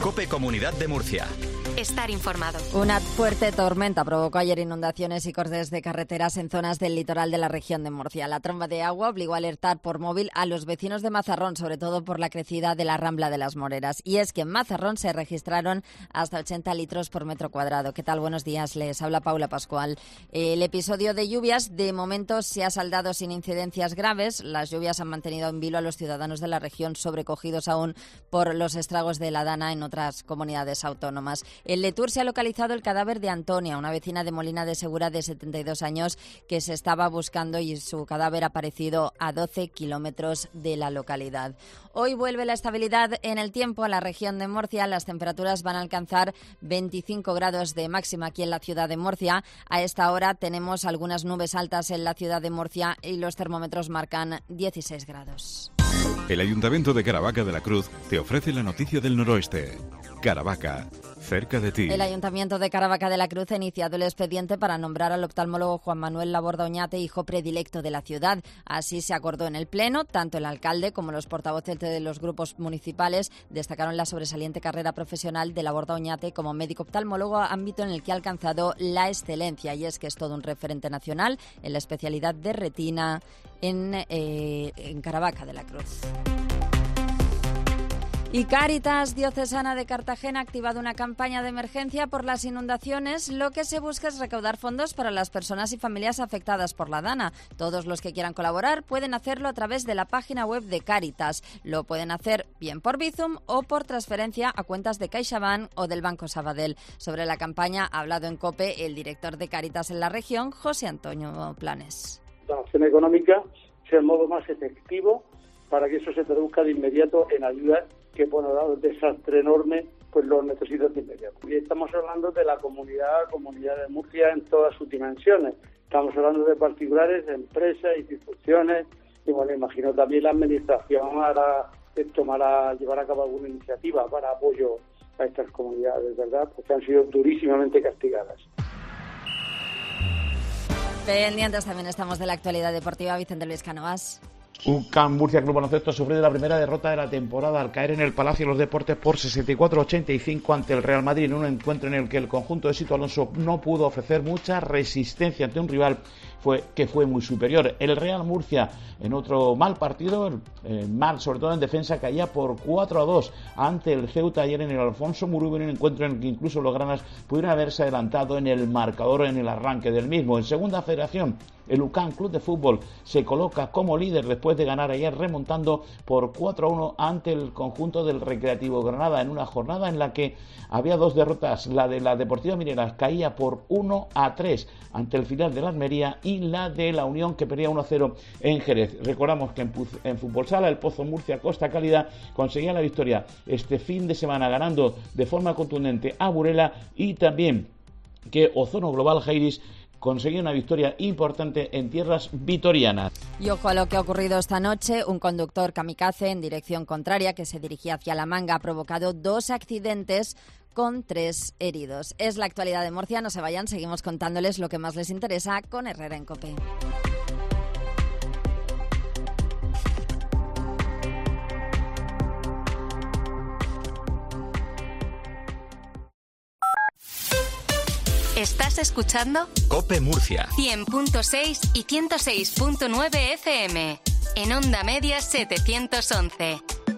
COPE Comunidad de Murcia. Estar informado. Una fuerte tormenta provocó ayer inundaciones y cortes de carreteras en zonas del litoral de la región de Murcia. La tromba de agua obligó a alertar por móvil a los vecinos de Mazarrón, sobre todo por la crecida de la Rambla de las Moreras. Y es que en Mazarrón se registraron hasta 80 litros por metro cuadrado. ¿Qué tal? Buenos días. Les habla Paula Pascual. El episodio de lluvias de momento se ha saldado sin incidencias graves. Las lluvias han mantenido en vilo a los ciudadanos de la región, sobrecogidos aún por los estragos de la Dana en otras comunidades autónomas. En Letur se ha localizado el cadáver de Antonia, una vecina de Molina de Segura de 72 años que se estaba buscando, y su cadáver ha aparecido a 12 kilómetros de la localidad. Hoy vuelve la estabilidad en el tiempo a la región de Murcia. Las temperaturas van a alcanzar 25 grados de máxima aquí en la ciudad de Murcia. A esta hora tenemos algunas nubes altas en la ciudad de Murcia y los termómetros marcan 16 grados. El Ayuntamiento de Caravaca de la Cruz te ofrece la noticia del noroeste. Caravaca, cerca de ti. El Ayuntamiento de Caravaca de la Cruz ha iniciado el expediente para nombrar al oftalmólogo Juan Manuel Laborda Oñate hijo predilecto de la ciudad. Así se acordó en el Pleno. Tanto el alcalde como los portavoces de los grupos municipales destacaron la sobresaliente carrera profesional de Laborda Oñate como médico oftalmólogo, ámbito en el que ha alcanzado la excelencia. Y es que es todo un referente nacional en la especialidad de retina en Caravaca de la Cruz. Y Cáritas Diocesana de Cartagena ha activado una campaña de emergencia por las inundaciones. Lo que se busca es recaudar fondos para las personas y familias afectadas por la Dana. Todos los que quieran colaborar pueden hacerlo a través de la página web de Cáritas. Lo pueden hacer bien por Bizum o por transferencia a cuentas de CaixaBank o del Banco Sabadell. Sobre la campaña ha hablado en COPE el director de Cáritas en la región, José Antonio Planes. La acción económica sea el modo más efectivo para que eso se traduzca de inmediato en ayuda que, bueno, dado el desastre enorme, pues lo necesita de inmediato. Y estamos hablando de la comunidad de Murcia en todas sus dimensiones. Estamos hablando de particulares, de empresas, instituciones, y bueno, imagino también la administración llevará a cabo alguna iniciativa para apoyo a estas comunidades, ¿verdad? Porque han sido durísimamente castigadas. Pendientes también estamos de la actualidad deportiva. Vicente Luis Cánovas. UCAM Murcia Club Baloncesto ha sufrido la primera derrota de la temporada al caer en el Palacio de los Deportes por 64-85 ante el Real Madrid, en un encuentro en el que el conjunto de Sito Alonso no pudo ofrecer mucha resistencia ante un rival que fue muy superior. El Real Murcia, en otro mal partido, mal sobre todo en defensa, caía por 4-2 ante el Ceuta ayer en el Alfonso Murubi, en un encuentro en el que incluso los granas pudieron haberse adelantado en el marcador en el arranque del mismo. En segunda federación, el UCAM Club de Fútbol se coloca como líder después de ganar ayer, remontando por 4-1 ante el conjunto del Recreativo Granada, en una jornada en la que había dos derrotas. La de la Deportiva Minera caía por 1-3 ante el filial de la Almería, y la de la Unión, que perdía 1-0 en Jerez. Recordamos que en Fútbol Sala, el Pozo Murcia Costa Cálida conseguía la victoria este fin de semana, ganando de forma contundente a Burela, y también que Ozono Global Jairis conseguía una victoria importante en tierras vitorianas. Y ojo a lo que ha ocurrido esta noche. Un conductor kamikaze en dirección contraria que se dirigía hacia La Manga ha provocado 2 accidentes con 3 heridos. Es la actualidad de Murcia. No se vayan, seguimos contándoles lo que más les interesa con Herrera en COPE. ¿Estás escuchando? COPE Murcia. 100.6 y 106.9 FM. En onda media 711.